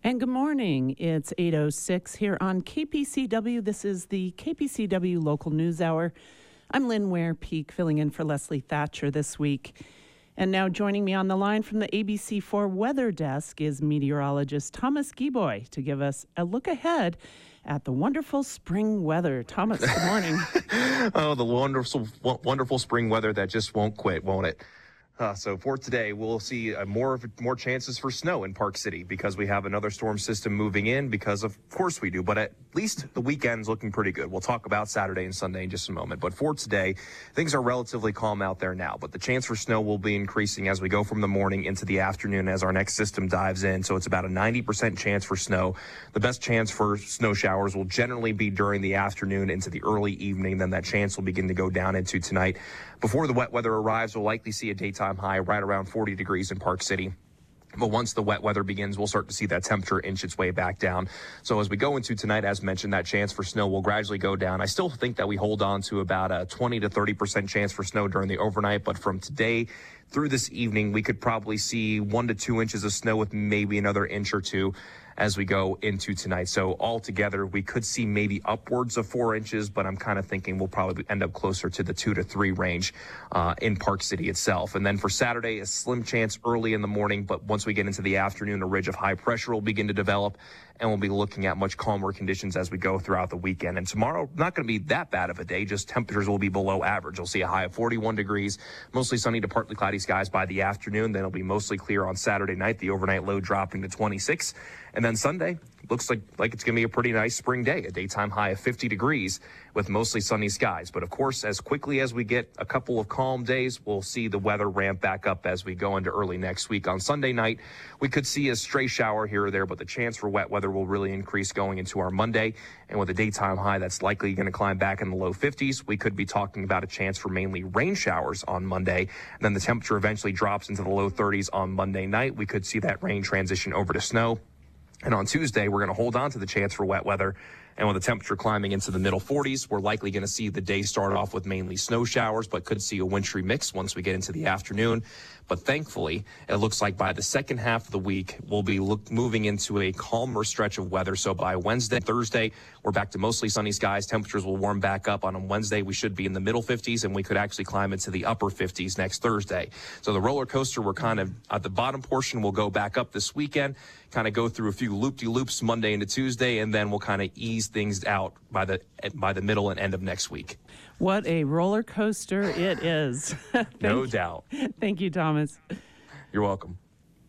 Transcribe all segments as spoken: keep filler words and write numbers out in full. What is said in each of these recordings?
And good morning. It's eight oh six here on K P C W. This is the K P C W Local News Hour. I'm Lynn Ware-Peak, filling in for Leslie Thatcher this week. And now joining me on the line from the A B C four Weather Desk is meteorologist Thomas Gieboy to give us a look ahead at the wonderful spring weather. Thomas, good morning. Oh, the wonderful, wonderful spring weather that just won't quit, won't it? Uh, so for today, we'll see uh, more of more chances for snow in Park City because we have another storm system moving in, because of course we do. But at least the weekend's looking pretty good. We'll talk about Saturday and Sunday in just a moment. But for today, things are relatively calm out there now. But the chance for snow will be increasing as we go from the morning into the afternoon as our next system dives in. So it's about a ninety percent chance for snow. The best chance for snow showers will generally be during the afternoon into the early evening. Then that chance will begin to go down into tonight. Before the wet weather arrives, we'll likely see a daytime high right around forty degrees in Park City. But once the wet weather begins, we'll start to see that temperature inch its way back down. So as we go into tonight, as mentioned, that chance for snow will gradually go down. I still think that we hold on to about a twenty to thirty percent chance for snow during the overnight. But from today through this evening, we could probably see one to two inches of snow with maybe another inch or two as we go into tonight. So altogether, we could see maybe upwards of four inches, but I'm kind of thinking we'll probably end up closer to the two to three range uh, in Park City itself. And then for Saturday, a slim chance early in the morning, but once we get into the afternoon, a ridge of high pressure will begin to develop, and we'll be looking at much calmer conditions as we go throughout the weekend. And tomorrow, not going to be that bad of a day, just temperatures will be below average. You'll see a high of forty-one degrees, mostly sunny to partly cloudy skies by the afternoon. Then it'll be mostly clear on Saturday night, the overnight low dropping to twenty-six. And then Sunday, looks like, like it's going to be a pretty nice spring day, a daytime high of fifty degrees with mostly sunny skies. But of course, as quickly as we get a couple of calm days, we'll see the weather ramp back up as we go into early next week. On Sunday night, we could see a stray shower here or there, but the chance for wet weather will really increase going into our Monday. And with a daytime high that's likely going to climb back in the low fifties, we could be talking about a chance for mainly rain showers on Monday. And then the temperature eventually drops into the low thirties on Monday night. We could see that rain transition over to snow. And on Tuesday, we're going to hold on to the chance for wet weather. And with the temperature climbing into the middle forties, we're likely going to see the day start off with mainly snow showers, but could see a wintry mix once we get into the afternoon. But thankfully, it looks like by the second half of the week, we'll be look, moving into a calmer stretch of weather. So by Wednesday, Thursday, we're back to mostly sunny skies. Temperatures will warm back up. On Wednesday, we should be in the middle fifties, and we could actually climb into the upper fifties next Thursday. So the roller coaster, we're kind of at the bottom portion, will go back up this weekend, kind of go through a few loop-de-loops Monday into Tuesday, and then we'll kind of ease things out by the by the middle and end of next week. What a roller coaster it is. No doubt. Thank you, Thomas. You're welcome.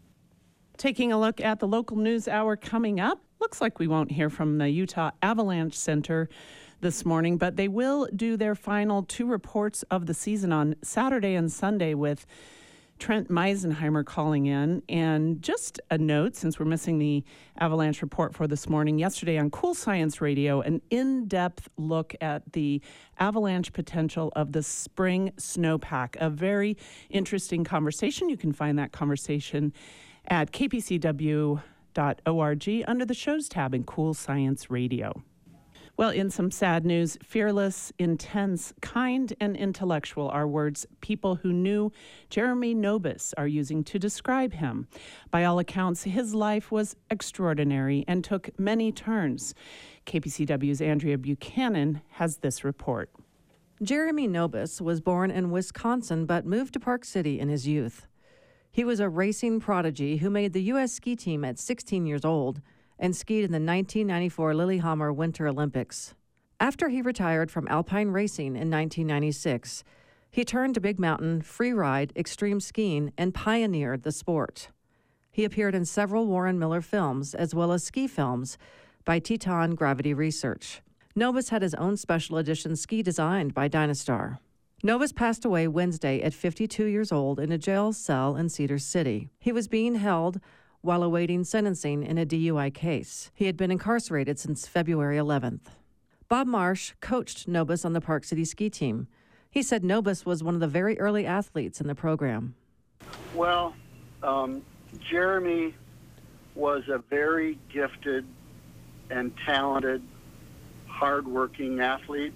Taking a look at the local news hour coming up. Looks like we won't hear from the Utah Avalanche Center this morning, but they will do their final two reports of the season on Saturday and Sunday with Trent Meisenheimer calling in. And just a note, since we're missing the Avalanche report for this morning, yesterday on Cool Science Radio, an in-depth look at the avalanche potential of the spring snowpack. A very interesting conversation. You can find that conversation at k p c w dot org under the shows tab in Cool Science Radio. Well, in some sad news, fearless, intense, kind, and intellectual are words people who knew Jeremy Nobis are using to describe him. By all accounts, his life was extraordinary and took many turns. K P C W's Andrea Buchanan has this report. Jeremy Nobis was born in Wisconsin but moved to Park City in his youth. He was a racing prodigy who made the U S ski team at sixteen years old and skied in the nineteen ninety-four Lillehammer Winter Olympics. After he retired from alpine racing in nineteen ninety-six, he turned to big mountain, freeride, extreme skiing, and pioneered the sport. He appeared in several Warren Miller films, as well as ski films by Teton Gravity Research. Nobis had his own special edition ski designed by Dynastar. Nobis passed away Wednesday at fifty-two years old in a jail cell in Cedar City. He was being held while awaiting sentencing in a D U I case. He had been incarcerated since February eleventh. Bob Marsh coached Nobis on the Park City ski team. He said Nobis was one of the very early athletes in the program. Well, um, Jeremy was a very gifted and talented, hardworking athlete.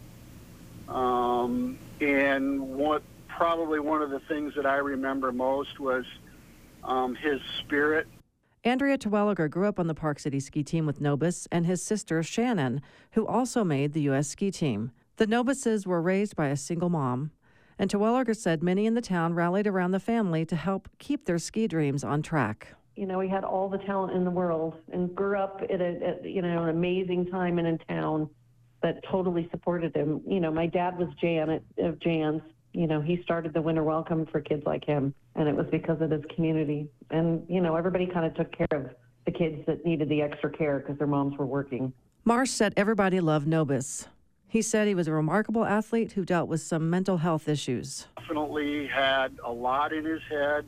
Um, and what probably one of the things that I remember most was um, his spirit. Andrea Terwilliger grew up on the Park City ski team with Nobis and his sister Shannon, who also made the U S ski team. The Nobises were raised by a single mom, and Terwilliger said many in the town rallied around the family to help keep their ski dreams on track. You know, he had all the talent in the world and grew up at a, at, you know, an amazing time in a town that totally supported him. You know, my dad was Janet of Jan's. You know, he started the winter welcome for kids like him, and it was because of his community. And, you know, everybody kind of took care of the kids that needed the extra care because their moms were working. Marsh said everybody loved Nobis. He said he was a remarkable athlete who dealt with some mental health issues. Definitely had a lot in his head,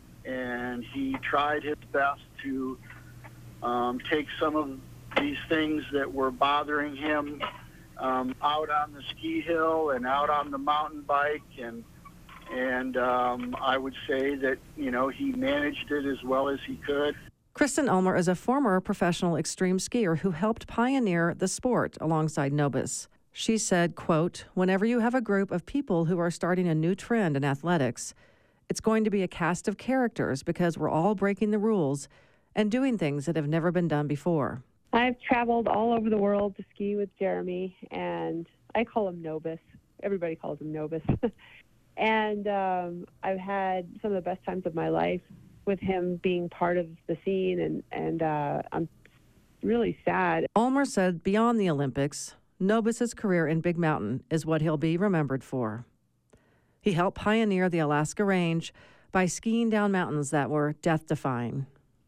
and he tried his best to um, take some of these things that were bothering him um, out on the ski hill and out on the mountain bike, and and um, I would say that, you know, he managed it as well as he could. Kristen Ulmer is a former professional extreme skier who helped pioneer the sport alongside Nobis. She said, quote, "Whenever you have a group of people who are starting a new trend in athletics, it's going to be a cast of characters because we're all breaking the rules and doing things that have never been done before." I've traveled all over the world to ski with Jeremy, and I call him Nobis. Everybody calls him Nobis. And um, I've had some of the best times of my life with him being part of the scene, and, and uh, I'm really sad. Ulmer said beyond the Olympics, Nobis's career in Big Mountain is what he'll be remembered for. He helped pioneer the Alaska Range by skiing down mountains that were death-defying.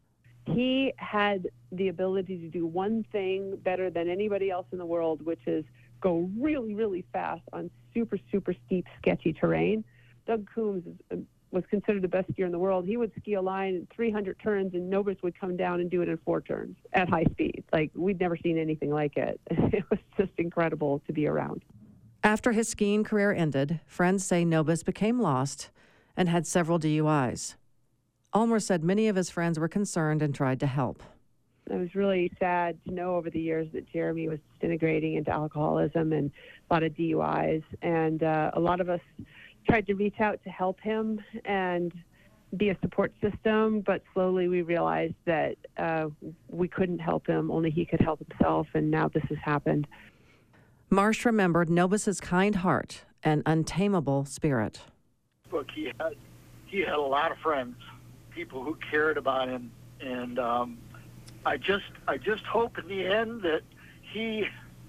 He had the ability to do one thing better than anybody else in the world, which is go really, really fast on super, super steep, sketchy terrain. Doug Coombs is, was considered the best skier in the world. He would ski a line in three hundred turns, and Nobis would come down and do it in four turns at high speed. Like, we'd never seen anything like it. It was just incredible to be around. After his skiing career ended, friends say Nobis became lost and had several D U Is. Ulmer said many of his friends were concerned and tried to help. I was really sad to know over the years that Jeremy was disintegrating into alcoholism and a lot of D U Is. And uh, a lot of us tried to reach out to help him and be a support system, but slowly we realized that uh, we couldn't help him, only he could help himself, and now this has happened. Marsh remembered Nobis's kind heart and untamable spirit. Look, he had, he had a lot of friends, people who cared about him, and um, I just I just hope in the end that he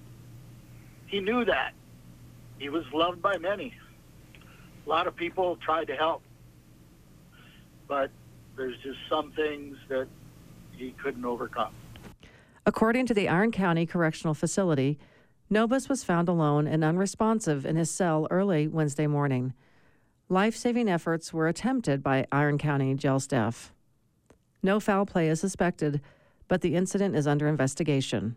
he knew that. He was loved by many. A lot of people tried to help, but there's just some things that he couldn't overcome. According to the Iron County Correctional Facility, Nobis was found alone and unresponsive in his cell early Wednesday morning. Life-saving efforts were attempted by Iron County jail staff. No foul play is suspected, but the incident is under investigation.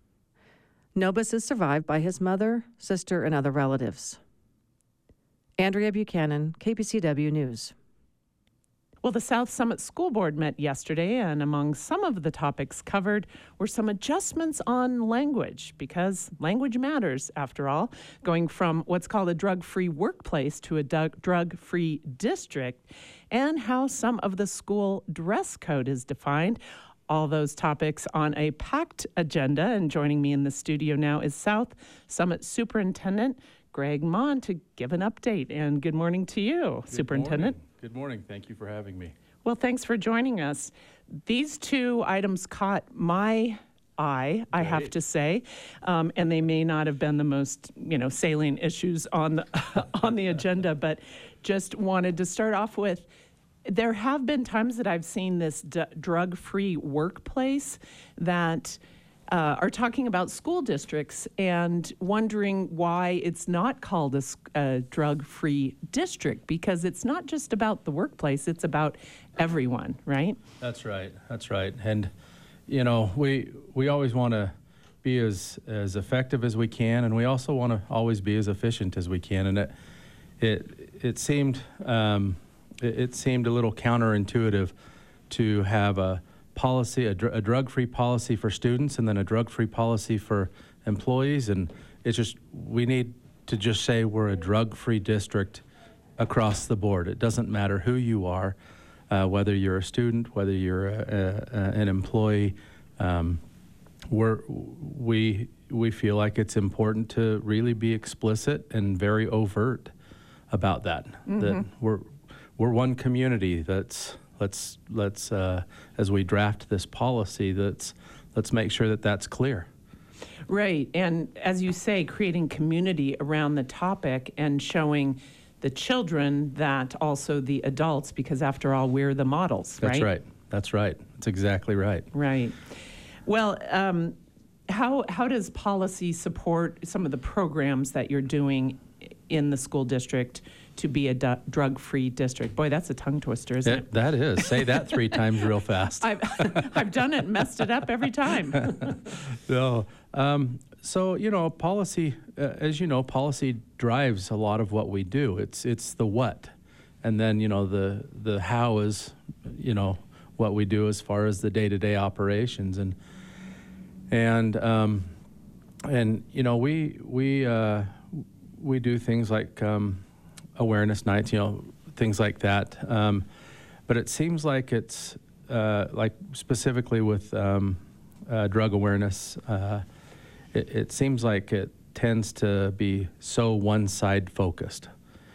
Nobis is survived by his mother, sister, and other relatives. Andrea Buchanan, K P C W News. Well, the South Summit School Board met yesterday, and among some of the topics covered were some adjustments on language, because language matters, after all, going from what's called a drug-free workplace to a drug-free district, and how some of the school dress code is defined. All those topics on a packed agenda, and joining me in the studio now is South Summit Superintendent Greg Mon to give an update. And good morning to you, Good Superintendent. Morning. Good morning. Thank you for having me. Well, thanks for joining us. These two items caught my eye, I have to say, um, and they may not have been the most, you know, salient issues on the on the agenda, but just wanted to start off with, there have been times that I've seen this d- drug-free workplace that uh, are talking about school districts and wondering why it's not called a, a drug-free district, because it's not just about the workplace, it's about everyone, right? That's right. That's right. And, you know, we we always want to be as, as effective as we can, and we also want to always be as efficient as we can. And it it, it seemed um, it, it seemed a little counterintuitive to have a policy, a, dr- a drug-free policy for students, and then a drug-free policy for employees. And it's just, we need to just say we're a drug-free district across the board. It doesn't matter who you are. uh, whether you're a student, whether you're a, a, a, an employee. Um, we're, we we feel like it's important to really be explicit and very overt about that. Mm-hmm. That we're we're one community. That's let's let's uh, as we draft this policy, that's let's make sure that that's clear. Right, and as you say, creating community around the topic and showing the children that also the adults, because after all, we're the models, right? That's right. That's right. That's exactly right. Right. Well, um, how how does policy support some of the programs that you're doing in the school district to be a du- drug-free district? Boy, that's a tongue twister, isn't it, it? That is. Say that three times real fast. I've I've done it, and messed it up every time. No. Um, so you know, policy, uh, as you know, policy drives a lot of what we do. It's it's the what, and then you know the the how is, you know, what we do as far as the day-to-day operations, and and um, and you know we we uh, we do things like um, awareness nights, you know, things like that. Um, but it seems like it's uh, like specifically with um, uh, drug awareness. Uh, it, it seems like it tends to be so one-side focused,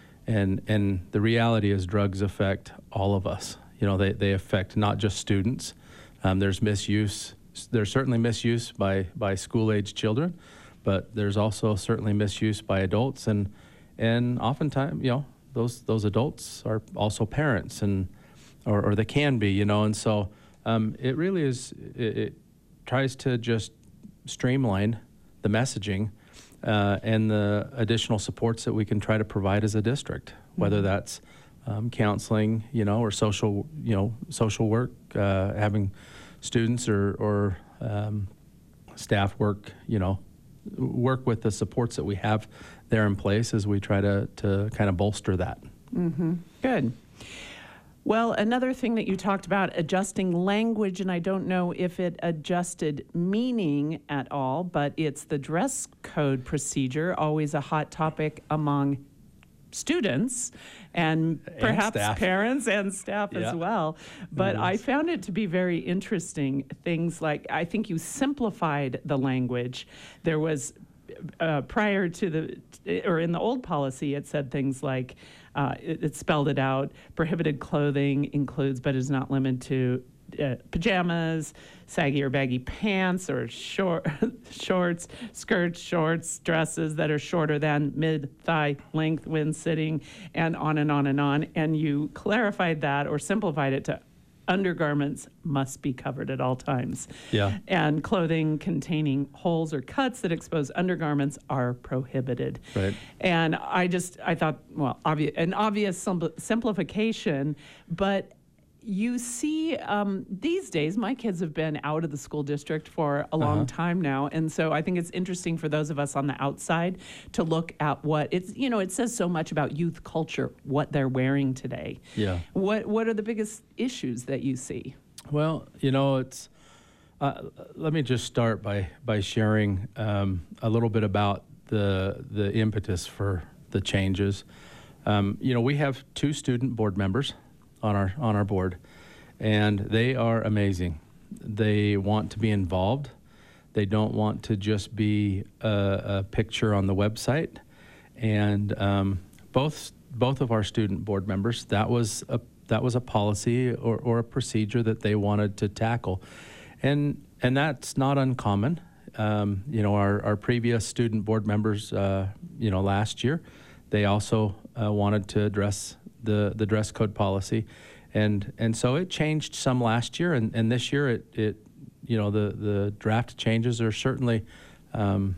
and and the reality is drugs affect all of us. You know, they, they affect not just students. Um, there's misuse. There's certainly misuse by, by school-age children, but there's also certainly misuse by adults, and and oftentimes, you know, those those adults are also parents, and or, or they can be, you know, and so um, it really is. It, it tries to just streamline the messaging uh, and the additional supports that we can try to provide as a district, whether that's Um, counseling, you know, or social, you know, social work, uh, having students or, or um, staff work, you know, work with the supports that we have there in place as we try to, to kind of bolster that. Mm-hmm. Good. Well, another thing that you talked about, adjusting language, and I don't know if it adjusted meaning at all, but it's the dress code procedure, always a hot topic among students and perhaps and parents and staff yeah. as well. But Yes. I found it to be very interesting. Things like, I think you simplified the language. There was, uh, prior to the, or in the old policy, it said things like, uh, it, it spelled it out, prohibited clothing includes but is not limited to Uh, pajamas, saggy or baggy pants, or short shorts, skirts, shorts, dresses that are shorter than mid-thigh length when sitting, and on and on and on. And you clarified that or simplified it to undergarments must be covered at all times. Yeah. And clothing containing holes or cuts that expose undergarments are prohibited. Right. And I just, I thought, well, obvious, an obvious simpl- simplification, but you see, um, these days, my kids have been out of the school district for a long Uh-huh. time now. And so I think it's interesting for those of us on the outside to look at what it's, you know, it says so much about youth culture, what they're wearing today. Yeah. What, what are the biggest issues that you see? Well, you know, it's, uh, let me just start by, by sharing um, a little bit about the, the impetus for the changes. Um, you know, we have two student board members on our on our board, and they are amazing. They want to be involved. They don't want to just be a, a picture on the website. And um, both both of our student board members, that was a that was a policy or, or a procedure that they wanted to tackle, and and that's not uncommon. Um, you know, our our previous student board members, uh, you know, last year, they also uh, wanted to address the the dress code policy, and and so it changed some last year, and, and this year it it you know the the draft changes are certainly um,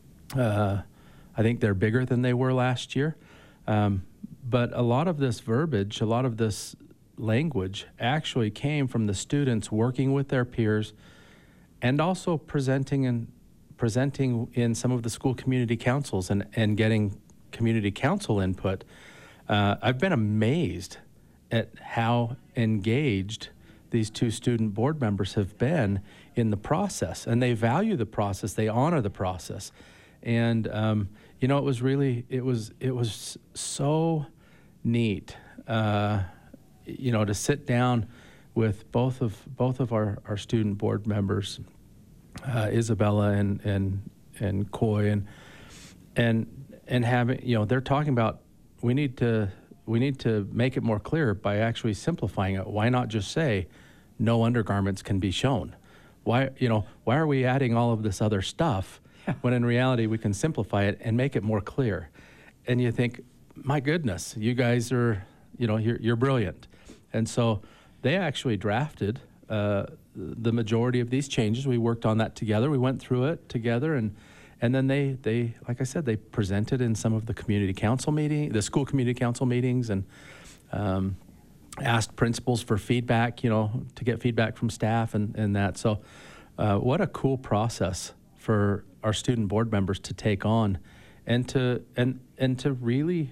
uh, I think they're bigger than they were last year, um, but a lot of this verbiage, a lot of this language actually came from the students working with their peers, and also presenting and presenting in some of the school community councils and and getting community council input. Uh, I've been amazed at how engaged these two student board members have been in the process, and they value the process, they honor the process. And, um, you know, it was really, it was, it was so neat, uh, you know, to sit down with both of both of our, our student board members, uh, Isabella and and and Coy, and and and having, you know, they're talking about we need to we need to make it more clear by actually simplifying it. Why not just say no undergarments can be shown? Why, you know, why are we adding all of this other stuff when in reality we can simplify it and make it more clear? And you think, my goodness, you guys are, you know, you're, you're brilliant. And so they actually drafted uh, the majority of these changes. We worked on that together. We went through it together, and and then they, they like I said, they presented in some of the community council meeting, the school community council meetings, and um, asked principals for feedback, you know, to get feedback from staff and, and that. So uh, what a cool process for our student board members to take on, and to and and to really,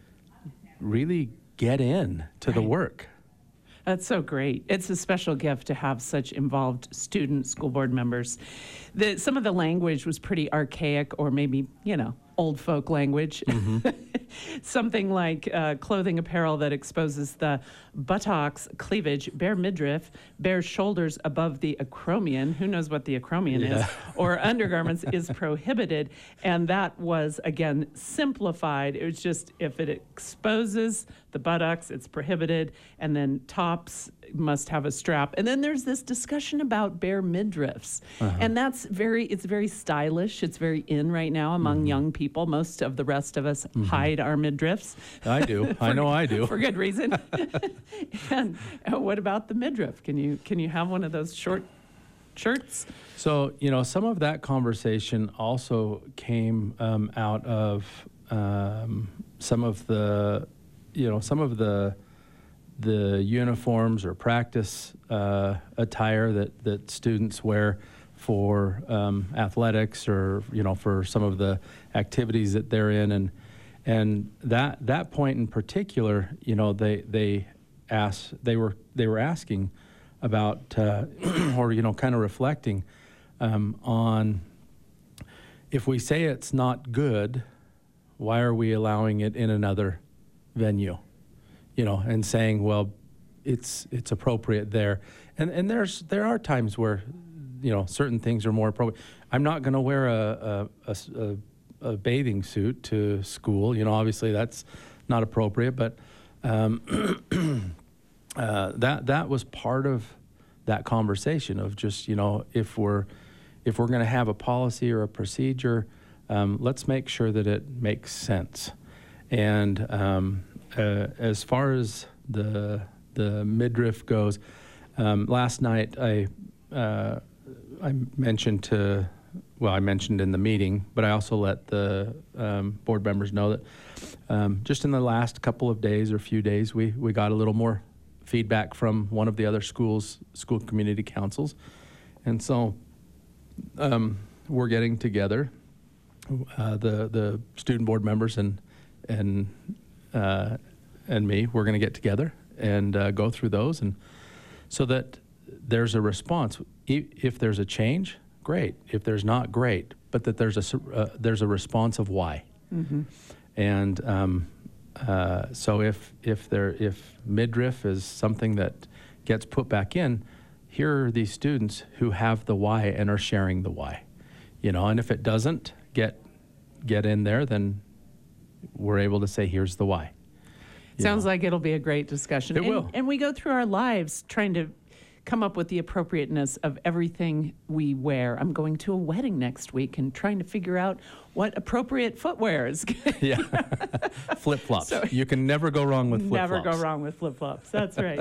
really get in to the work. That's so great. It's a special gift to have such involved student school board members. The, some of the language was pretty archaic, or maybe, you know, old folk language. Mm-hmm. Something like uh, clothing apparel that exposes the buttocks, cleavage, bare midriff, bare shoulders above the acromion. Who knows what the acromion Yeah. is? Or undergarments is prohibited. And that was, again, simplified. It was just if it exposes the buttocks, it's prohibited. And then tops must have a strap. And then there's this discussion about bare midriffs. Uh-huh. And that's very, it's very stylish. It's very in right now among mm-hmm. young people. Most of the rest of us mm-hmm. hide our midriffs. I do. for, I know I do. For good reason. and uh, what about the midriff? Can you can you have one of those short shirts? So, you know, some of that conversation also came um, out of um, some of the, you know, some of the the uniforms or practice uh, attire that, that students wear for um, athletics, or, you know, for some of the activities that they're in. And and that that point in particular, you know, they they asked, they were they were asking about, uh, or, you know, kind of reflecting um, on, if we say it's not good, why are we allowing it in another venue? You know, and saying, well, it's it's appropriate there. And and there's there are times where, you know, certain things are more appropriate. I'm not going to wear a a, a a bathing suit to school. You know, obviously that's not appropriate. But um, uh, that that was part of that conversation of just, you know, if we're if we're going to have a policy or a procedure, um, let's make sure that it makes sense. And um, uh, as far as the the midriff goes, um, last night I uh, I mentioned to well I mentioned in the meeting, but I also let the um, board members know that um, just in the last couple of days or few days we we got a little more feedback from one of the other schools school community councils, and so um, we're getting together, uh, the the student board members and and uh, and me, we're going to get together and uh, go through those, and so that there's a response. If there's a change, great. If there's not, great. But that there's a uh, there's a response of why. Mm-hmm. And um, uh, so if if there if midriff is something that gets put back in, here are these students who have the why and are sharing the why. You know, and if it doesn't get get in there, then we're able to say, here's the why. You Sounds know. like it'll be a great discussion. It and, will. And we go through our lives trying to come up with the appropriateness of everything we wear. I'm going to a wedding next week and trying to figure out what appropriate footwear is. Yeah. Flip-flops. So, you can never go wrong with flip-flops. Never go wrong with flip-flops. That's right.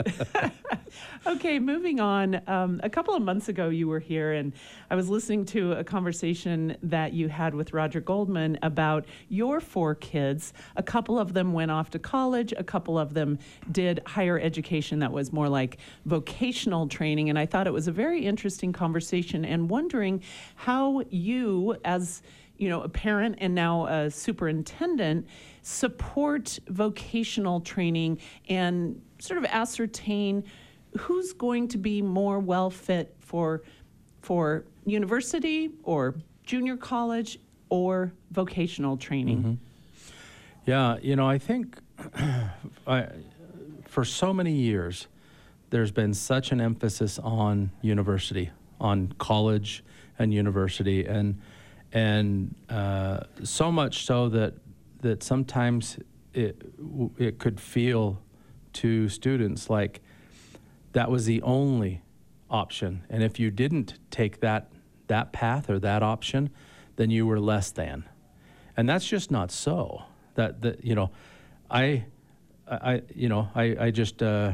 Okay, moving on. Um, a couple of months ago, you were here, and I was listening to a conversation that you had with Roger Goldman about your four kids. A couple of them went off to college. A couple of them did higher education that was more like vocational training, and I thought it was a very interesting conversation, and wondering how you, as you know, a parent and now a superintendent, support vocational training and sort of ascertain who's going to be more well fit for for university or junior college or vocational training. Mm-hmm. Yeah, you know, I think I, for so many years, there's been such an emphasis on university, on college and university, and and uh, so much so that that sometimes it it could feel to students like that was the only option, and if you didn't take that that path or that option, then you were less than, and that's just not so. That that you know, I I you know I I just uh,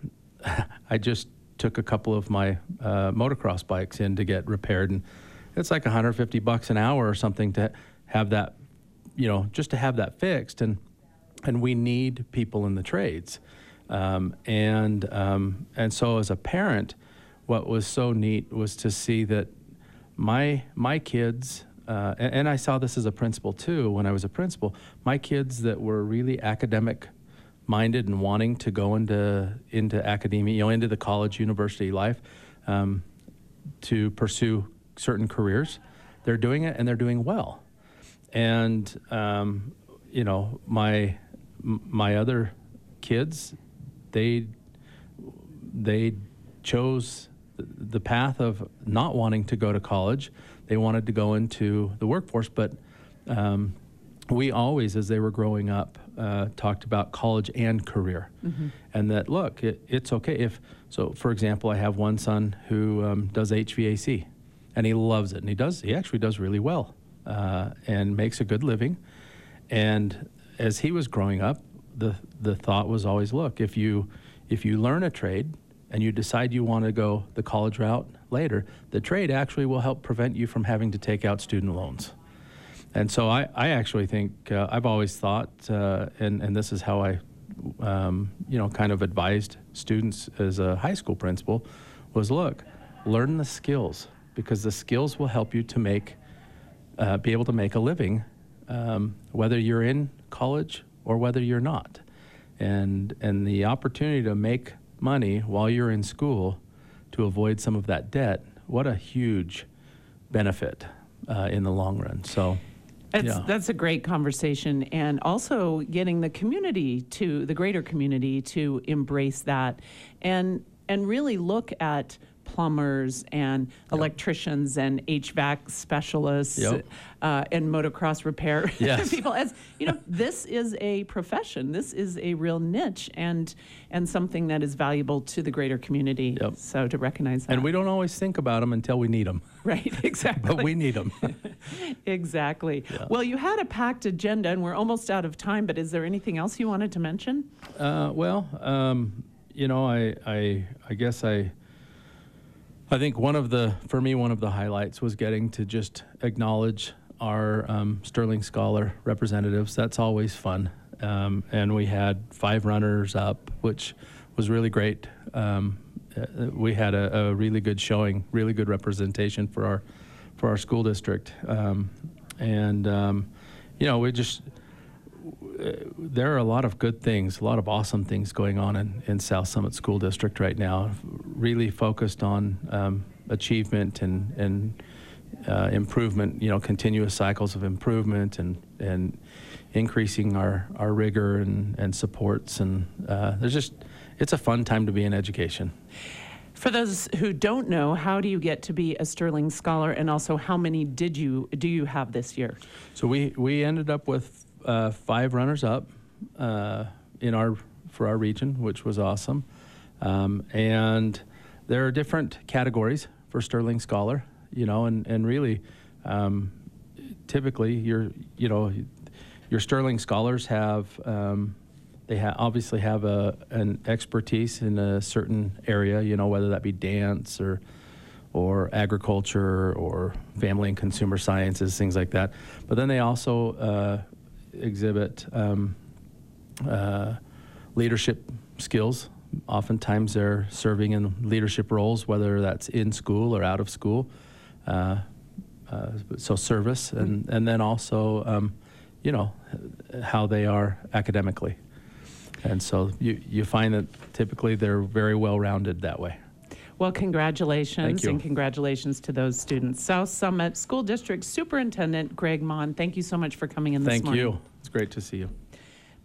I just took a couple of my uh, motocross bikes in to get repaired, and it's like one hundred fifty bucks an hour or something to have that, you know, just to have that fixed, and and we need people in the trades, um, and um, and so as a parent, what was so neat was to see that my my kids, uh, and, and I saw this as a principal too when I was a principal, my kids that were really academic minded and wanting to go into into academia, you know, into the college university life, um, to pursue certain careers, they're doing it and they're doing well. And um, you know, my my other kids, they they chose the path of not wanting to go to college. They wanted to go into the workforce, but um, we always, as they were growing up, uh, talked about college and career, mm-hmm. and that look, it, it's okay if. So, for example, I have one son who um, does H V A C, and he loves it, and he does. He actually does really well, uh, and makes a good living. And as he was growing up, the the thought was always, look, if you if you learn a trade and you decide you want to go the college route later, the trade actually will help prevent you from having to take out student loans. And so I, I actually think, uh, I've always thought, uh, and, and this is how I, um, you know, kind of advised students as a high school principal, was look, learn the skills, because the skills will help you to make, uh, be able to make a living, um, whether you're in college or whether you're not. And, and the opportunity to make money while you're in school to avoid some of that debt, what a huge benefit uh, in the long run. So. It's, yeah. That's a great conversation, and also getting the community to, the greater community to embrace that and and really look at plumbers and yep. electricians and H V A C specialists yep. uh, and motocross repair yes. people. As you know, this is a profession. This is a real niche, and and something that is valuable to the greater community. Yep. So to recognize that. And we don't always think about them until we need them. Right, exactly. But we need them. Exactly. Yeah. Well, you had a packed agenda, and we're almost out of time, but is there anything else you wanted to mention? Uh, well, um, you know, I, I, I guess I, I think one of the, for me, one of the highlights was getting to just acknowledge our um, Sterling Scholar representatives. That's always fun. Um, and we had five runners up, which was really great. Um, we had a, a really good showing, really good representation for our, for our school district. Um, and, um, you know, we just, there are a lot of good things, a lot of awesome things going on in, in South Summit School District right now, really focused on um, achievement and, and uh, improvement, you know, continuous cycles of improvement and, and increasing our, our rigor and, and supports. And uh, there's just, it's a fun time to be in education. For those who don't know, how do you get to be a Sterling Scholar, and also how many did you do you have this year? So we, we ended up with uh, five runners up uh, in our for our region, which was awesome. Um, and there are different categories for Sterling Scholar, you know, and and really, um, typically your you know your Sterling Scholars have. Um, They ha- obviously have a an expertise in a certain area, you know, whether that be dance or or agriculture or family and consumer sciences, things like that. But then they also uh, exhibit um, uh, leadership skills. Oftentimes they're serving in leadership roles, whether that's in school or out of school. Uh, uh, so service, and, and then also, um, you know, how they are academically. And so you, you find that typically they're very well-rounded that way. Well, congratulations. Thank you. And congratulations to those students. South Summit School District Superintendent Greg Mon, thank you so much for coming in this Thank morning. you. It's great to see you.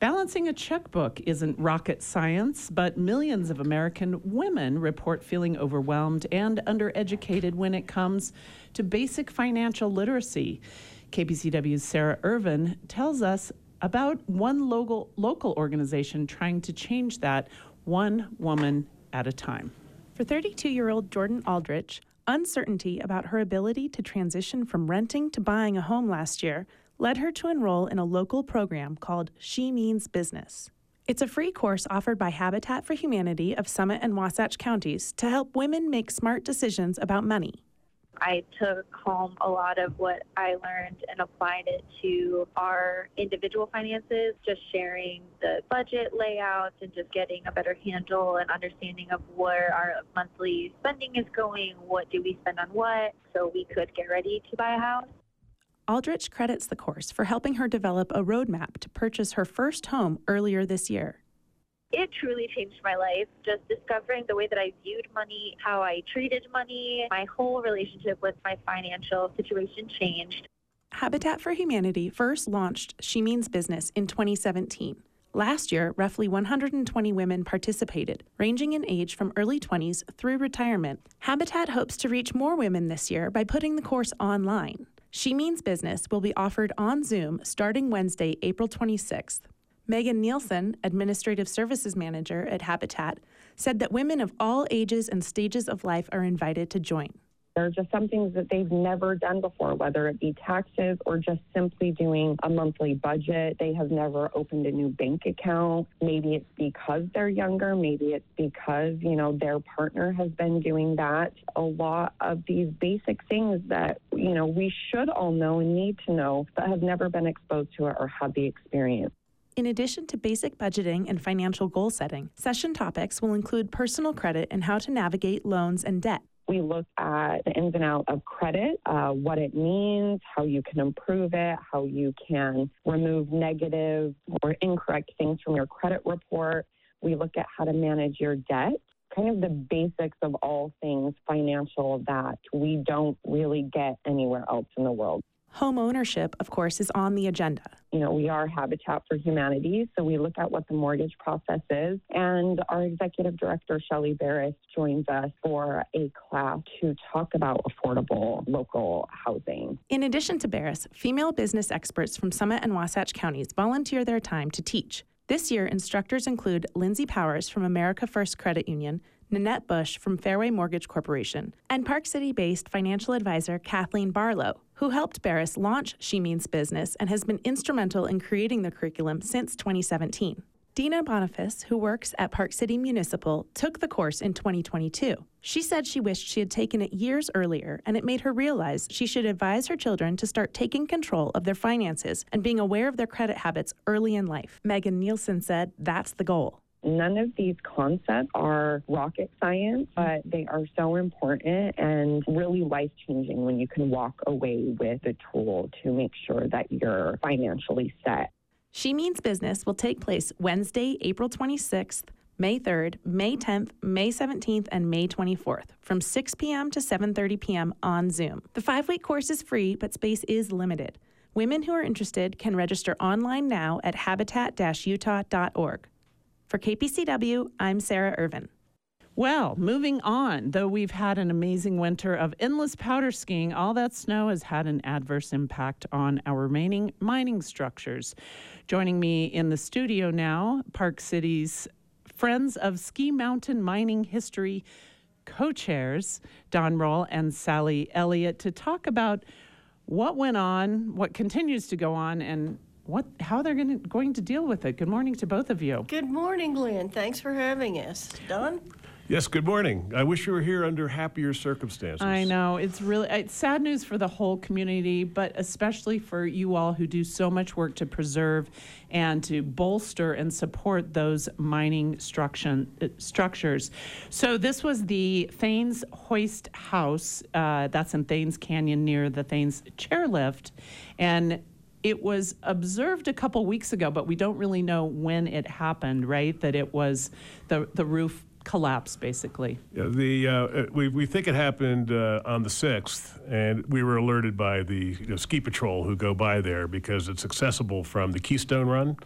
Balancing a checkbook isn't rocket science, but millions of American women report feeling overwhelmed and undereducated when it comes to basic financial literacy. K P C W's Sarah Irvin tells us about one local, local organization trying to change that one woman at a time. For thirty-two-year-old Jordan Aldrich, uncertainty about her ability to transition from renting to buying a home last year led her to enroll in a local program called She Means Business. It's a free course offered by Habitat for Humanity of Summit and Wasatch counties to help women make smart decisions about money. I took home a lot of what I learned and applied it to our individual finances, just sharing the budget layouts and just getting a better handle and understanding of where our monthly spending is going, what do we spend on what, so we could get ready to buy a house. Aldrich credits the course for helping her develop a roadmap to purchase her first home earlier this year. It truly changed my life, just discovering the way that I viewed money, how I treated money. My whole relationship with my financial situation changed. Habitat for Humanity first launched She Means Business in twenty seventeen. Last year, roughly one hundred twenty women participated, ranging in age from early twenties through retirement. Habitat hopes to reach more women this year by putting the course online. She Means Business will be offered on Zoom starting Wednesday, April twenty-sixth. Megan Nielsen, Administrative Services Manager at Habitat, said that women of all ages and stages of life are invited to join. There are just some things that they've never done before, whether it be taxes or just simply doing a monthly budget. They have never opened a new bank account. Maybe it's because they're younger. Maybe it's because, you know, their partner has been doing that. A lot of these basic things that, you know, we should all know and need to know, but have never been exposed to it or had the experience. In addition to basic budgeting and financial goal setting, session topics will include personal credit and how to navigate loans and debt. We look at the ins and outs of credit, uh, what it means, how you can improve it, how you can remove negative or incorrect things from your credit report. We look at how to manage your debt, kind of the basics of all things financial that we don't really get anywhere else in the world. Home ownership, of course, is on the agenda. You know, we are Habitat for Humanity, so we look at what the mortgage process is, and our executive director, Shelley Barris, joins us for a class to talk about affordable local housing. In addition to Barris, female business experts from Summit and Wasatch counties volunteer their time to teach. This year, instructors include Lindsay Powers from America First Credit Union, Nanette Bush from Fairway Mortgage Corporation, and Park City-based financial advisor Kathleen Barlow, who helped Barris launch She Means Business and has been instrumental in creating the curriculum since twenty seventeen. Dina Boniface, who works at Park City Municipal, took the course in twenty twenty-two. She said she wished she had taken it years earlier, and it made her realize she should advise her children to start taking control of their finances and being aware of their credit habits early in life. Megan Nielsen said that's the goal. None of these concepts are rocket science, but they are so important and really life-changing when you can walk away with a tool to make sure that you're financially set. She Means Business will take place Wednesday, April twenty-sixth, May third, May tenth, May seventeenth, and May twenty-fourth from six p.m. to seven thirty p.m. on Zoom. The five-week course is free, but space is limited. Women who are interested can register online now at habitat dash utah dot org. For K P C W, I'm Sarah Irvin. Well, moving on, though we've had an amazing winter of endless powder skiing, all that snow has had an adverse impact on our remaining mining structures. Joining me in the studio now, Park City's Friends of Ski Mountain Mining History co-chairs, Don Roll and Sally Elliott, to talk about what went on, what continues to go on, and what how they're gonna, going to deal with it. Good morning to both of you. Good morning, Lynn. Thanks for having us. Don? Yes, good morning. I wish you were here under happier circumstances. I know. It's really it's sad news for the whole community, but especially for you all who do so much work to preserve and to bolster and support those mining struction, uh, structures. So this was the Thanes Hoist House. Uh, that's in Thanes Canyon near the Thanes Chairlift. And it was observed a couple weeks ago, but we don't really know when it happened, right? That it was the, the roof collapsed, basically. Yeah, the uh, we, we think it happened uh, on the sixth, and we were alerted by the you know, ski patrol who go by there because it's accessible from the Keystone Run.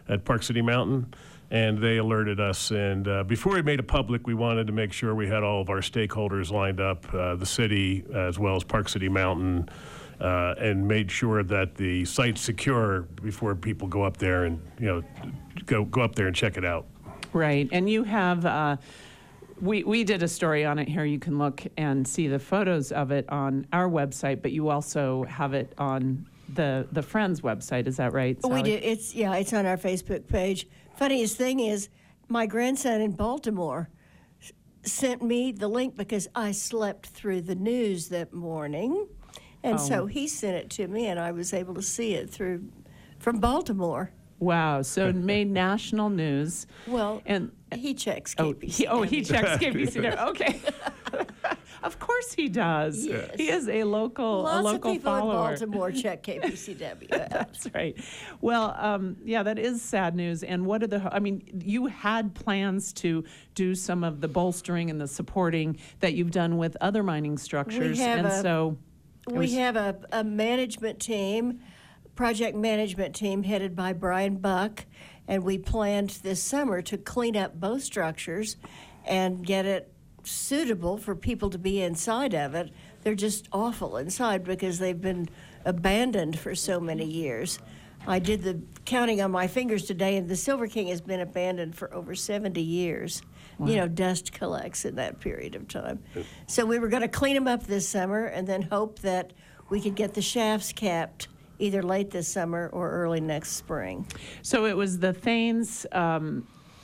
at Park City Mountain, and they alerted us. And uh, before we made it public, we wanted to make sure we had all of our stakeholders lined up, uh, the city as well as Park City Mountain, uh, and made sure that the site's secure before people go up there and, you know, go go up there and check it out. Right, and you have. Uh, We we did a story on it here. You can look and see the photos of it on our website, but you also have it on the the Friends website. Is that right, Sally? We do. It's yeah. It's on our Facebook page. Funniest thing is, my grandson in Baltimore s- sent me the link because I slept through the news that morning, and Oh. so he sent it to me, and I was able to see it through from Baltimore. Wow, so it made national news. Well, And he checks oh, K P C he, oh, he W. checks K P C W. Okay. Of course he does. Yes. He is a local Lots a local of people follower. in Baltimore check K P C W out. That's right. Well, um, yeah, that is sad news. And what are the, I mean, you had plans to do some of the bolstering and the supporting that you've done with other mining structures. have and a- so it We was- have a, a management team, project management team headed by Brian Buck, and we planned this summer to clean up both structures and get it suitable for people to be inside of it. They're just awful inside because they've been abandoned for so many years. I did the counting on my fingers today, and the Silver King has been abandoned for over seventy years. You know, dust collects in that period of time. So we were going to clean them up this summer and then hope that we could get the shafts capped either late this summer or early next spring. So it was the Thanes um,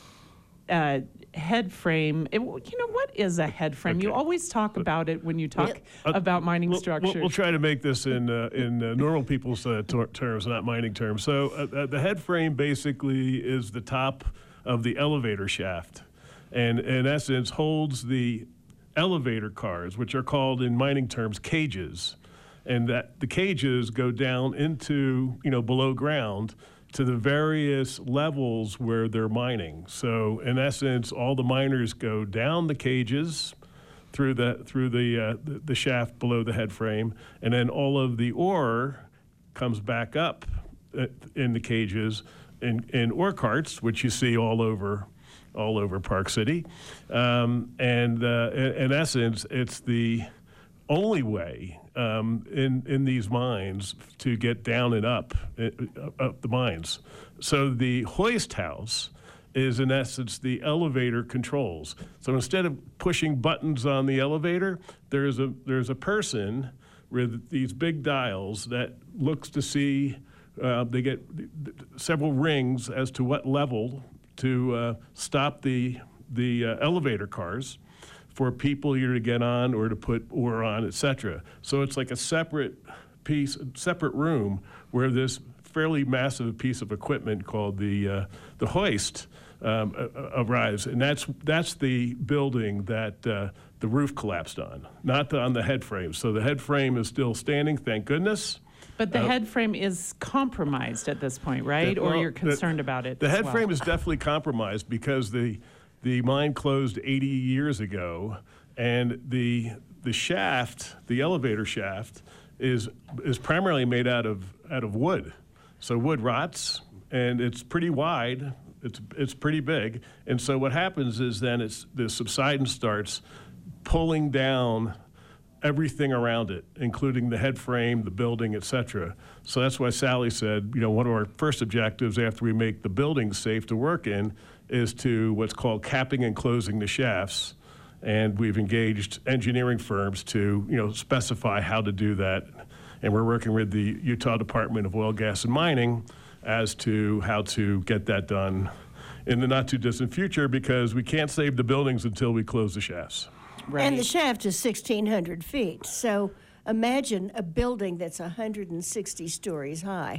uh, head frame. It, you know, what is a head frame? You Okay. always talk about it when you talk Uh, about mining We'll- structures. We'll, we'll try to make this in uh, in uh, normal people's uh, ter- terms, not mining terms. So uh, uh, the head frame basically is the top of the elevator shaft, and in essence holds the elevator cars, which are called in mining terms cages, and that the cages go down into, you know, below ground to the various levels where they're mining. So in essence, all the miners go down the cages through the through the, uh, the the shaft below the head frame, and then all of the ore comes back up uh, in the cages in, in ore carts, which you see all over all over Park City. Um, and uh, in, in essence, it's the only way um, in in these mines to get down and up uh, up the mines. So the hoist house is in essence the elevator controls. So instead of pushing buttons on the elevator, there's a there's a person with these big dials that looks to see. Uh, they get several rings as to what level to uh, stop the the uh, elevator cars for people either to get on or to put ore on, et cetera. So it's like a separate piece, separate room where this fairly massive piece of equipment called the uh, the hoist um, uh, arrives, and that's that's the building that uh, the roof collapsed on, not the, on the head frame. So the head frame is still standing, thank goodness. But the Uh, head frame is compromised at this point, right? The- or well, you're the- concerned about it? The as head well? frame is definitely compromised because the the mine closed eighty years ago, and the the shaft, the elevator shaft, is is primarily made out of out of wood. So wood rots, and it's pretty wide. It's it's pretty big, and so what happens is then it's the subsidence starts pulling down everything around it, including the head frame, the building, et cetera. So that's why Sally said, you know, one of our first objectives after we make the building safe to work in is to what's called capping and closing the shafts. And we've engaged engineering firms to, you know, specify how to do that. And we're working with the Utah Department of Oil, Gas, and Mining as to how to get that done in the not too distant future, because we can't save the buildings until we close the shafts. Right. And the shaft is sixteen hundred feet. So imagine a building that's one hundred sixty stories high.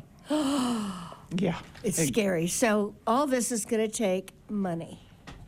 yeah. It's Ex- scary. So all this is going to take money.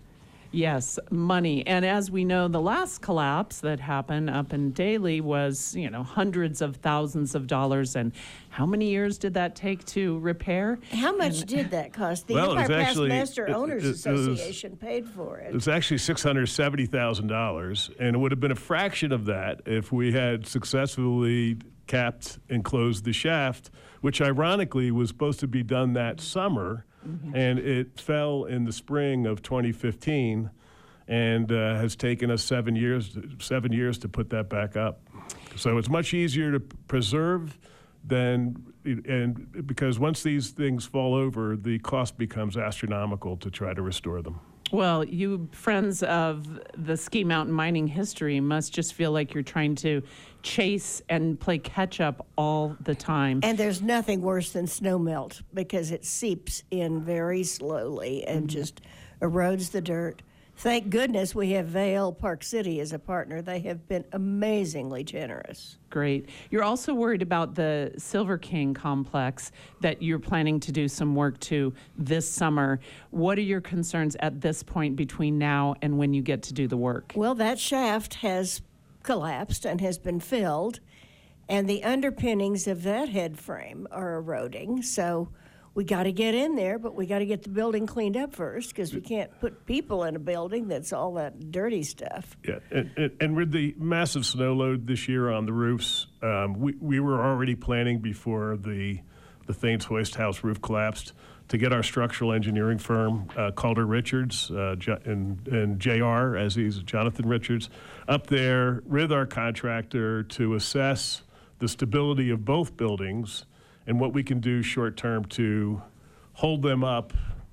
Yes, money. And as we know, the last collapse that happened up in Daly was, you know, hundreds of thousands of dollars. And how many years did that take to repair? How much did that cost? The Well, it was Empire Past actually- Master it- Owners it- it was- Association paid for it. It's actually six hundred seventy thousand dollars, and it would have been a fraction of that if we had successfully capped and closed the shaft, which ironically was supposed to be done that summer, Mm-hmm. And it fell in the spring of twenty fifteen, and uh, has taken us seven years, seven years to put that back up. So it's much easier to preserve than, and because once these things fall over, the cost becomes astronomical to try to restore them. Well, you friends of the Ski Mountain mining history must just feel like you're trying to chase and play catch up all the time. And there's nothing worse than snow melt because it seeps in very slowly and mm-hmm. just erodes the dirt. Thank goodness we have Vail Park City as a partner. They have been amazingly generous. Great. You're also worried about the Silver King complex that you're planning to do some work to this summer. What are your concerns at this point between now and when you get to do the work? Well, that shaft has collapsed and has been filled, and the underpinnings of that head frame are eroding. So we got to get in there, but we got to get the building cleaned up first because we can't put people in a building that's all that dirty stuff. Yeah, and, and, and with the massive snow load this year on the roofs, um, we, we were already planning before the the Thames Hoist House roof collapsed to get our structural engineering firm, uh, Calder Richards, uh, J- and, and J R, as he's Jonathan Richards, up there with our contractor to assess the stability of both buildings and what we can do short-term to hold them up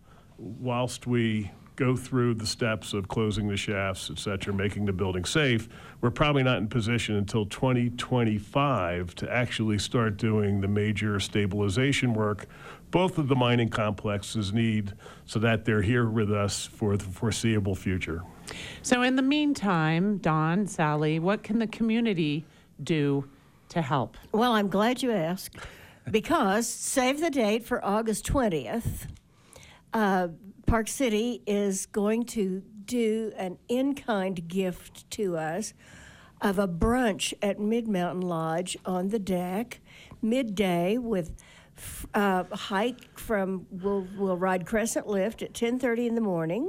whilst we go through the steps of closing the shafts, et cetera, making the building safe. We're probably not in position until twenty twenty-five to actually start doing the major stabilization work both of the mining complexes need so that they're here with us for the foreseeable future. So in the meantime, Don, Sally, what can the community do to help? Well, I'm glad you asked. Because save the date for August twentieth, uh, Park City is going to do an in-kind gift to us of a brunch at Mid-Mountain Lodge on the deck, midday with uh, hike from, we'll, we'll ride Crescent Lift at ten thirty in the morning,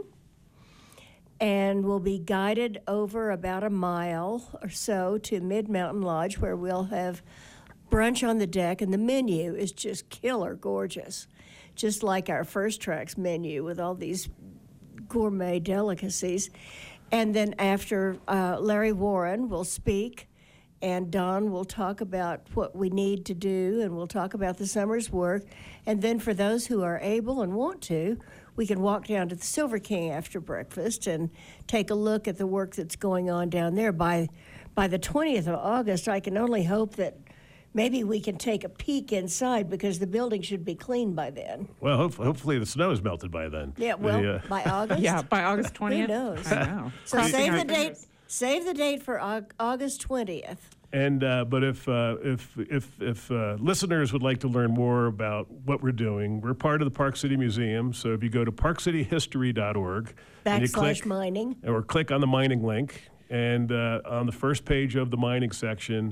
and we'll be guided over about a mile or so to Mid-Mountain Lodge where we'll have brunch on the deck, and the menu is just killer gorgeous, just like our First Tracks menu with all these gourmet delicacies. And then after, uh, Larry Warren will speak, and Don will talk about what we need to do, and we'll talk about the summer's work. And then for those who are able and want to, we can walk down to the Silver King after breakfast and take a look at the work that's going on down there. By, by the twentieth of August, I can only hope that maybe we can take a peek inside because the building should be clean by then. Well, hope, hopefully the snow is melted by then. Yeah, well, the, uh, by August? Yeah, by August twentieth. Who knows? I know. So save the date. Save the date for Aug- August twentieth. And uh, but if uh, if if if uh, listeners would like to learn more about what we're doing, we're part of the Park City Museum. So if you go to park city history dot org and you Backslash click, mining. or click on the mining link, and uh, on the first page of the mining section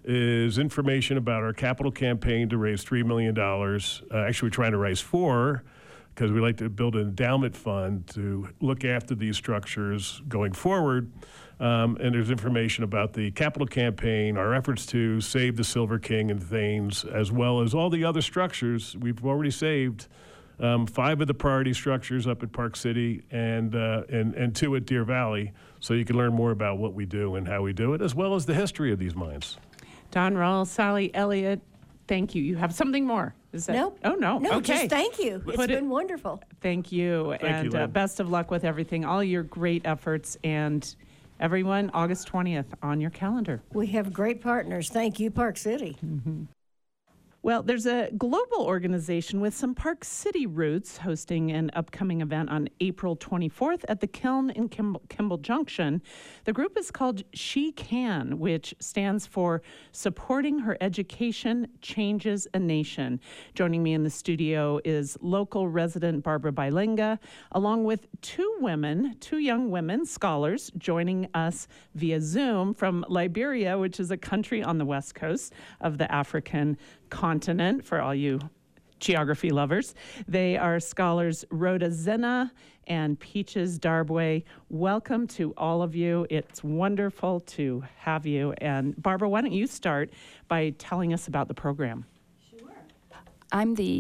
is information about our capital campaign to raise three million dollars. Uh, actually, we're trying to raise four because we like to build an endowment fund to look after these structures going forward. Um, and there's information about the capital campaign, our efforts to save the Silver King and Thames, as well as all the other structures. We've already saved um, five of the priority structures up at Park City and, uh, and, and two at Deer Valley. So you can learn more about what we do and how we do it, as well as the history of these mines. Don Rawls, Sally Elliott, thank you. You have something more. Is that? Nope. Oh, no. No, okay. just thank you. It's Put been it, wonderful. Thank you. Thank and you, uh, Lynn. best of luck with everything, all your great efforts. And everyone, August twentieth on your calendar. We have great partners. Thank you, Park City. Mm-hmm. Well, there's a global organization with some Park City roots hosting an upcoming event on April twenty-fourth at the Kiln in Kimball, Kimball Junction. The group is called She Can, which stands for Supporting Her Education Changes a Nation. Joining me in the studio is local resident Barbara Bailenga, along with two women, two young women, scholars, joining us via Zoom from Liberia, which is a country on the west coast of the African continent, for all you geography lovers. They are scholars Rhoda Zena and Peaches Darbway. Welcome to all of you. It's wonderful to have you. And Barbara, why don't you start by telling us about the program? Sure. I'm the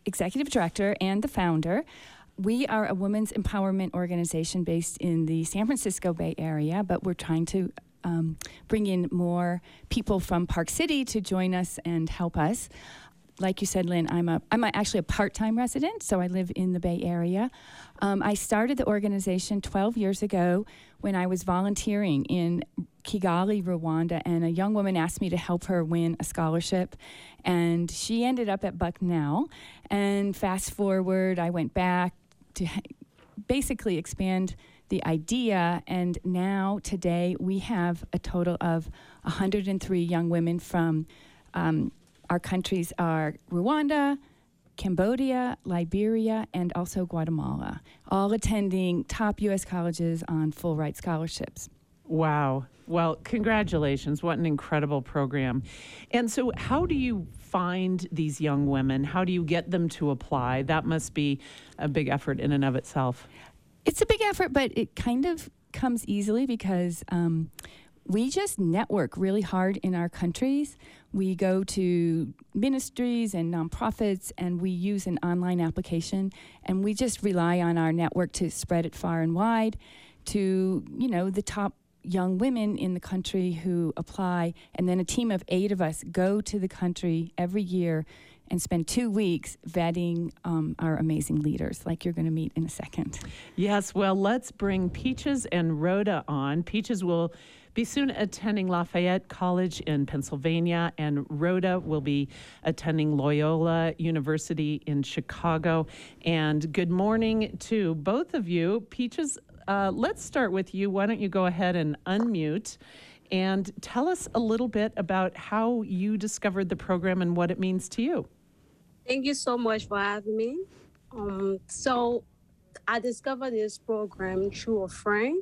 executive director and the founder. We are a women's empowerment organization based in the San Francisco Bay Area, but we're trying to um, bring in more people from Park City to join us and help us. Like you said, Lynn, I'm a I'm a, actually a part-time resident, so I live in the Bay Area. Um, I started the organization twelve years ago when I was volunteering in Kigali, Rwanda, and a young woman asked me to help her win a scholarship, and she ended up at Bucknell. And fast forward, I went back to basically expand the idea, and now today we have a total of one hundred three young women from um, our countries are Rwanda, Cambodia, Liberia, and also Guatemala, all attending top U S colleges on full ride scholarships. Wow. Well, congratulations. What an incredible program. And so how do you find these young women? How do you get them to apply? That must be a big effort in and of itself. It's a big effort, but it kind of comes easily because um, we just network really hard in our countries. We go to ministries and nonprofits, and we use an online application, and we just rely on our network to spread it far and wide to, you know, the top young women in the country who apply, and then a team of eight of us go to the country every year and spend two weeks vetting um, our amazing leaders, like you're going to meet in a second. Yes, well, let's bring Peaches and Rhoda on. Peaches will be soon attending Lafayette College in Pennsylvania, and Rhoda will be attending Loyola University in Chicago. And good morning to both of you. Peaches, uh, let's start with you. Why don't you go ahead and unmute and tell us a little bit about how you discovered the program and what it means to you. Thank you so much for having me. Um, so I discovered this program through a friend,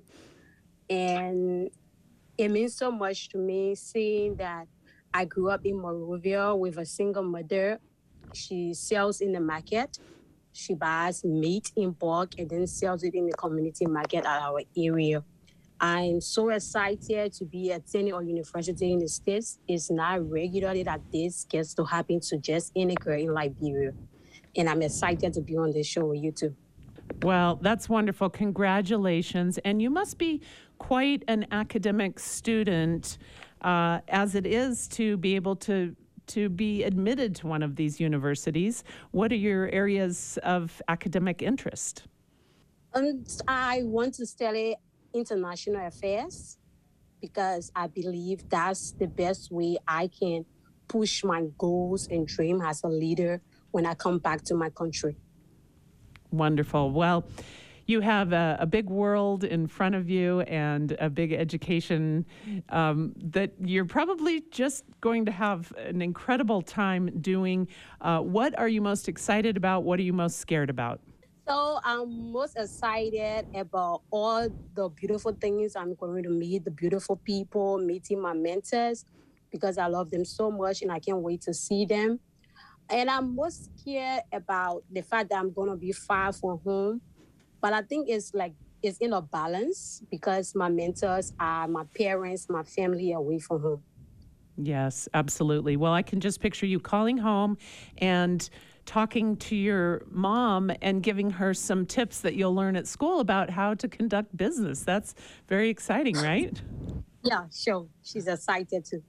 and it means so much to me seeing that I grew up in Monrovia with a single mother. She sells in the market. She buys meat in bulk and then sells it in the community market at our area. I'm so excited to be attending a university in the States. It's not regularly that this gets to happen to just any girl in Liberia. And I'm excited to be on this show with you too. Well, that's wonderful. Congratulations. And you must be quite an academic student, uh, as it is to be able to to be admitted to one of these universities. What are your areas of academic interest? Um, I want to study international affairs because I believe that's the best way I can push my goals and dream as a leader when I come back to my country. Wonderful. Well, you have a, a big world in front of you and a big education um, that you're probably just going to have an incredible time doing. Uh, what are you most excited about? What are you most scared about? So I'm most excited about all the beautiful things I'm going to meet, the beautiful people, meeting my mentors, because I love them so much and I can't wait to see them. And I'm most scared about the fact that I'm going to be far from home. But I think it's like, it's in a balance because my mentors are my parents, my family away from home. Yes, absolutely. Well, I can just picture you calling home and talking to your mom and giving her some tips that you'll learn at school about how to conduct business. That's very exciting, right? Yeah, sure. She's excited too.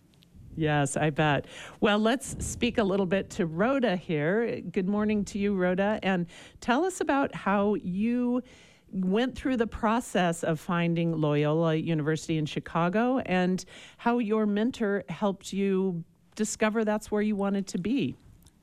Yes, I bet. Well, let's speak a little bit to Rhoda here. Good morning to you, Rhoda, and tell us about how you went through the process of finding Loyola University in Chicago and how your mentor helped you discover that's where you wanted to be.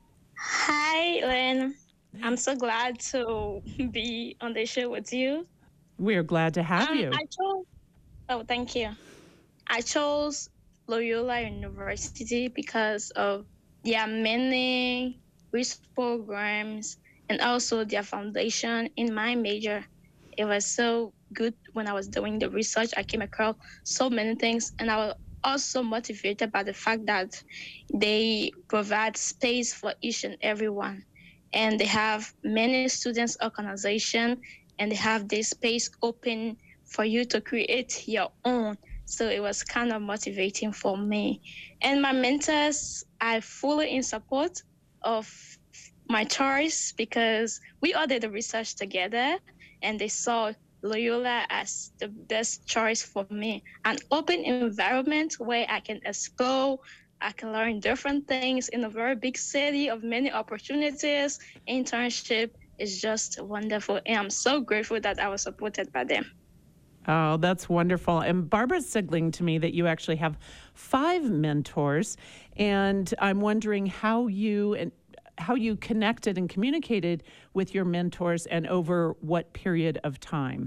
Hi, Lynn. I'm so glad to be on the show with you. We're glad to have um, you. I chose, oh, thank you. I chose Loyola University because of their many research programs and also their foundation in my major. It was so good when I was doing the research. I came across so many things, and I was also motivated by the fact that they provide space for each and everyone. And they have many students organization, and they have this space open for you to create your own. So it was kind of motivating for me. And my mentors are fully in support of my choice because we all did the research together, and they saw Loyola as the best choice for me. An open environment where I can explore, I can learn different things in a very big city of many opportunities. Internship is just wonderful, and I'm so grateful that I was supported by them. Oh, that's wonderful. And Barbara's signaling to me that you actually have five mentors, and I'm wondering how you and how you connected and communicated with your mentors and over what period of time.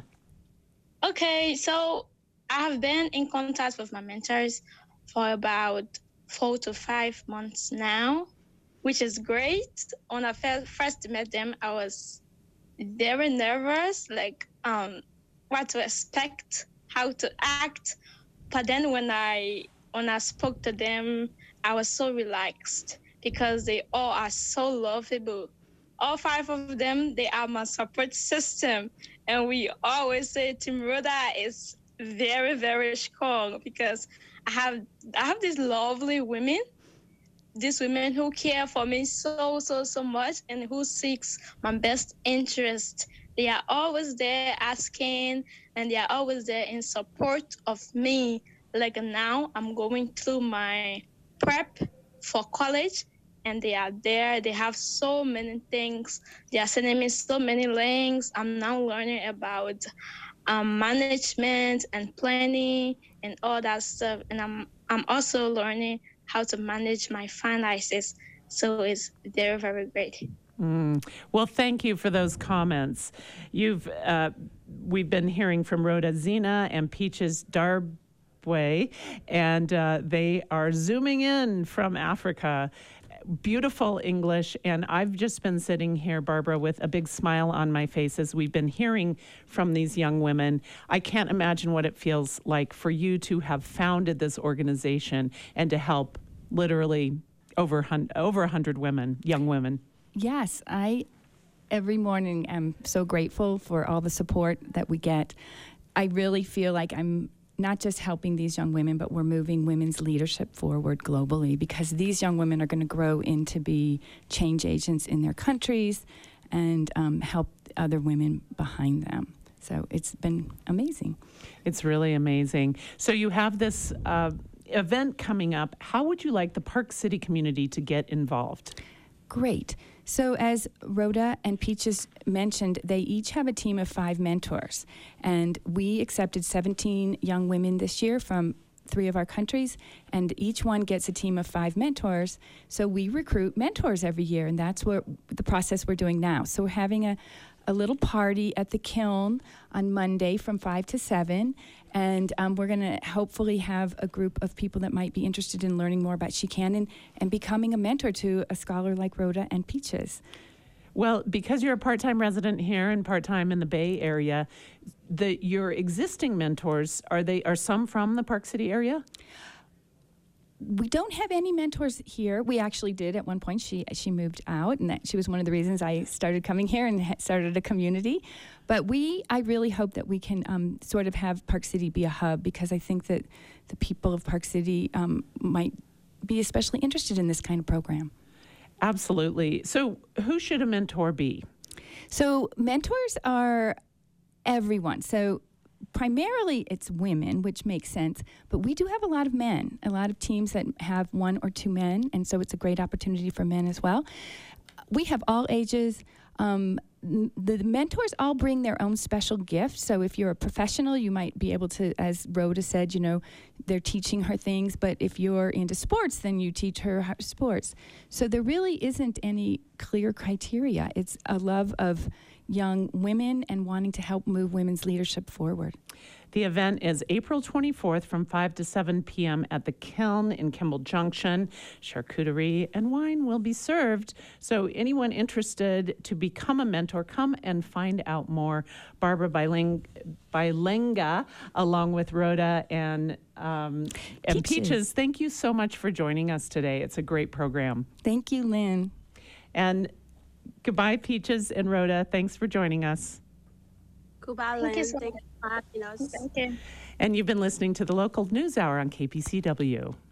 Okay, so I have been in contact with my mentors for about four to five months now, which is great. When I first met them, I was very nervous, like um, what to expect, how to act. But then when I when I spoke to them, I was so relaxed because they all are so lovable. All five of them, they are my support system. And we always say Team Rhoda is very, very strong because I have I have these lovely women, these women who care for me so, so, so much and who seeks my best interest. They are always there asking, and they are always there in support of me. Like now, I'm going through my prep for college, and they are there. They have so many things. They are sending me so many links. I'm now learning about um, management and planning and all that stuff. And I'm I'm also learning how to manage my finances. So it's very, very great. Mm. Well, thank you for those comments. You've uh, we've been hearing from Rhoda Zena and Peaches Darbwe, and uh, they are zooming in from Africa. Beautiful English, and I've just been sitting here, Barbara, with a big smile on my face as we've been hearing from these young women. I can't imagine what it feels like for you to have founded this organization and to help literally over over one hundred women, young women. Yes, I every morning am so grateful for all the support that we get. I really feel like I'm not just helping these young women, but we're moving women's leadership forward globally, because these young women are going to grow into be change agents in their countries and um, help other women behind them. So it's been amazing. It's really amazing. So you have this uh, event coming up. How would you like the Park City community to get involved? Great. So as Rhoda and Peaches mentioned, they each have a team of five mentors. And we accepted seventeen young women this year from three of our countries, and each one gets a team of five mentors. So we recruit mentors every year, and that's what the process we're doing now. So we're having a, a little party at the Kiln on Monday from five to seven, and um, we're going to hopefully have a group of people that might be interested in learning more about She Can and, and becoming a mentor to a scholar like Rhoda and Peaches. Well, because you're a part-time resident here and part-time in the Bay Area, the your existing mentors, are they are some from the Park City area? We don't have any mentors here. We actually did at one point. She she moved out, and that she was one of the reasons I started coming here and ha- started a community. But we, I really hope that we can um, sort of have Park City be a hub, because I think that the people of Park City um, might be especially interested in this kind of program. Absolutely. So who should a mentor be? So mentors are everyone. So primarily it's women, which makes sense, but we do have a lot of men, a lot of teams that have one or two men, and so it's a great opportunity for men as well. We have all ages. Um, the mentors all bring their own special gift. So if you're a professional, you might be able to, as Rhoda said, you know, they're teaching her things. But if you're into sports, then you teach her sports. So there really isn't any clear criteria. It's a love of young women and wanting to help move women's leadership forward. The event is April twenty-fourth from five to seven p.m. at the Kiln in Kimball Junction. Charcuterie and wine will be served. So anyone interested to become a mentor, come and find out more. Barbara Biling- Bilenga, along with Rhoda and, um, and Peaches. Peaches, thank you so much for joining us today. It's a great program. Thank you, Lynn. And goodbye, Peaches and Rhoda. Thanks for joining us. Goodbye, Thank you Lynn. so Thank you for having us. Thank you. And you've been listening to the Local News Hour on K P C W.